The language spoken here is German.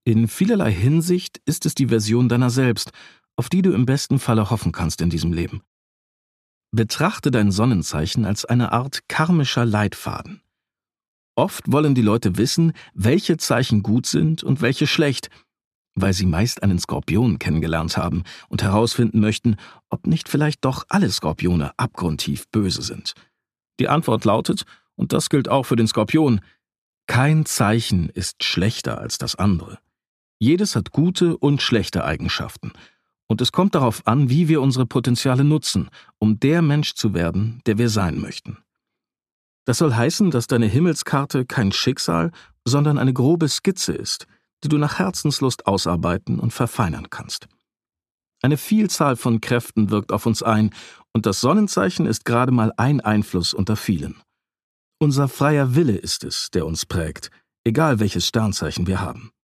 In vielerlei Hinsicht ist es die Version deiner selbst, auf die du im besten Falle hoffen kannst in diesem Leben. Betrachte dein Sonnenzeichen als eine Art karmischer Leitfaden. Oft wollen die Leute wissen, welche Zeichen gut sind und welche schlecht, weil sie meist einen Skorpion kennengelernt haben und herausfinden möchten, ob nicht vielleicht doch alle Skorpione abgrundtief böse sind. Die Antwort lautet, und das gilt auch für den Skorpion: Kein Zeichen ist schlechter als das andere. Jedes hat gute und schlechte Eigenschaften. Und es kommt darauf an, wie wir unsere Potenziale nutzen, um der Mensch zu werden, der wir sein möchten. Das soll heißen, dass deine Himmelskarte kein Schicksal, sondern eine grobe Skizze ist, die du nach Herzenslust ausarbeiten und verfeinern kannst. Eine Vielzahl von Kräften wirkt auf uns ein, und das Sonnenzeichen ist gerade mal ein Einfluss unter vielen. Unser freier Wille ist es, der uns prägt, egal welches Sternzeichen wir haben.